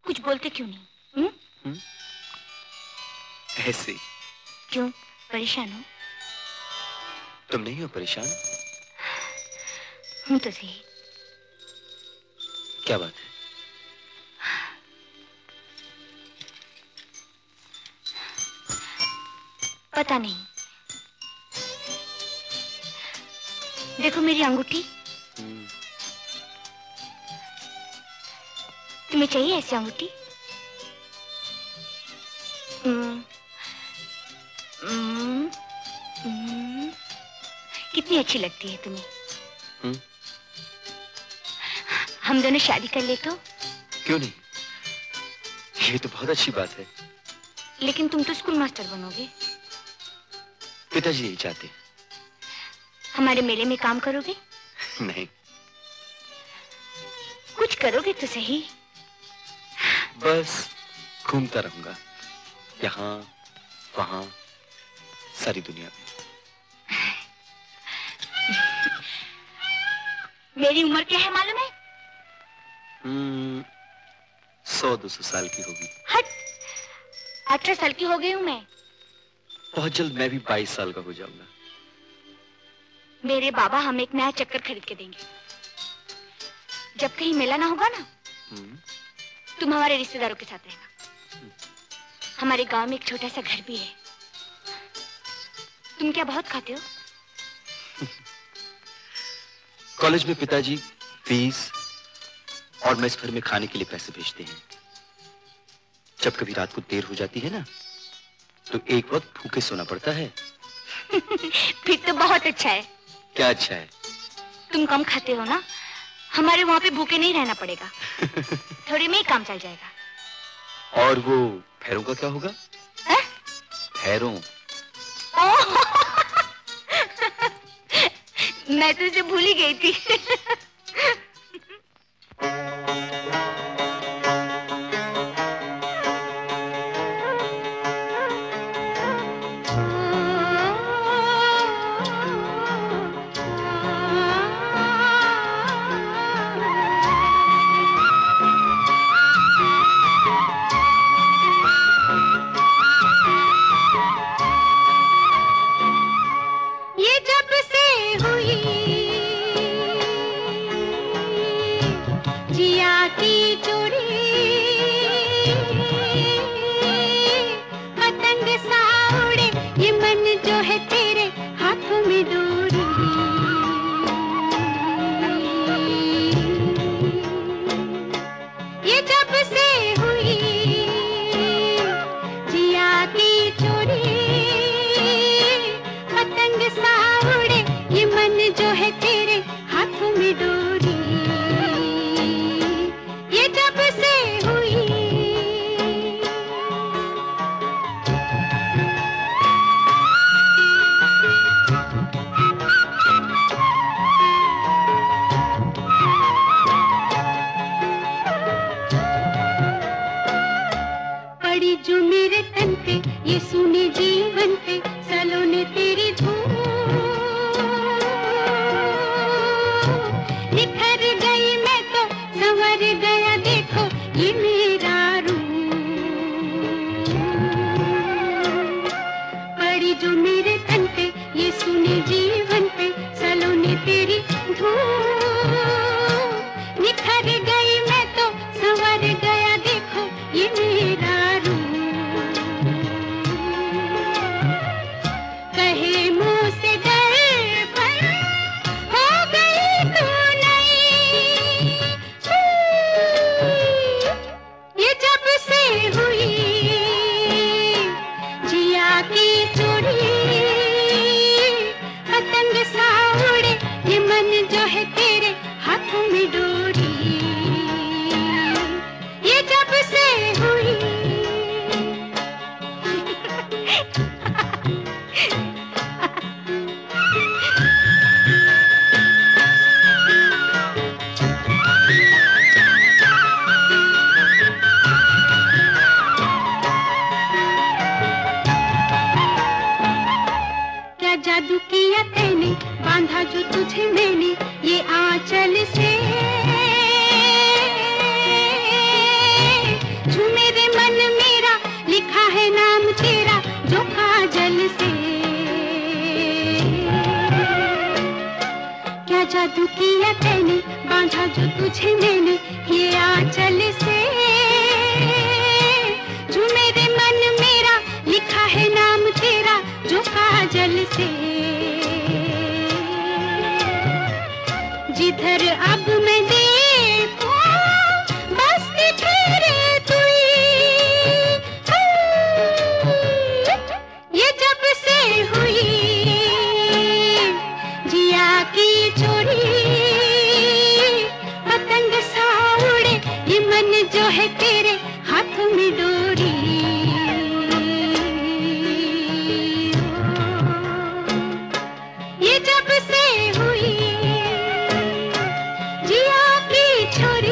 कुछ बोलते क्यों नहीं? ऐसे। क्यों, परेशान हो? तुम नहीं हो परेशान? हूँ तो सही। क्या बात है? पता नहीं। देखो मेरी अंगूठी। तुम्हें चाहिए ऐसी अंगूठी? कितनी अच्छी लगती है तुम्हें। हम दोनों शादी कर ले तो? क्यों नहीं, ये तो बहुत अच्छी बात है। लेकिन तुम तो स्कूल मास्टर बनोगे। पिताजी यही चाहते हैं। हमारे मेले में काम करोगे? नहीं। कुछ करोगे तो सही। बस घूमता रहूंगा, यहाँ वहाँ, सारी दुनिया में। मेरी उम्र क्या है मालूम है? 100-200 साल की होगी। हट, 18 साल की हो गई हूँ मैं। बहुत जल्द मैं भी 22 साल का हो जाऊंगा। मेरे बाबा हमें एक नया चक्कर खरीद के देंगे। जब कहीं मेला ना होगा ना, तुम हमारे रिश्तेदारों के साथ रहना। हमारे गांव में एक छोटा सा घर भी है। तुम क्या बहुत खाते हो? कॉलेज में पिताजी फीस और मेस भर में खाने के लिए पैसे भेजते हैं। जब कभी रात को देर हो जाती है ना, तो एक वक्त भूखे सोना पड़ता है। फिर तो बहुत अच्छा है। क्या अच्छा है? तुम कम खाते हो ना, हमारे वहाँ पे भूखे नहीं रहना पड़ेगा। थोड़े में ही काम चल जाएगा। और वो भैरों का क्या होगा? भैरों। मैं तो उसे भूल ही गई थी। तू किया तैने, बांधा जो तुझे मैंने ये आंचल से, जो मेरे मन मेरा लिखा है नाम तेरा जो काजल से। जिधर अब मैं देखूं बसती फिरे तू ही, ये जब से हुई जिया की चोरी, पतंग सा उड़े ये मन जो है तेरे हाथ में डोरी। ये जब से हुई जिया की छोरी।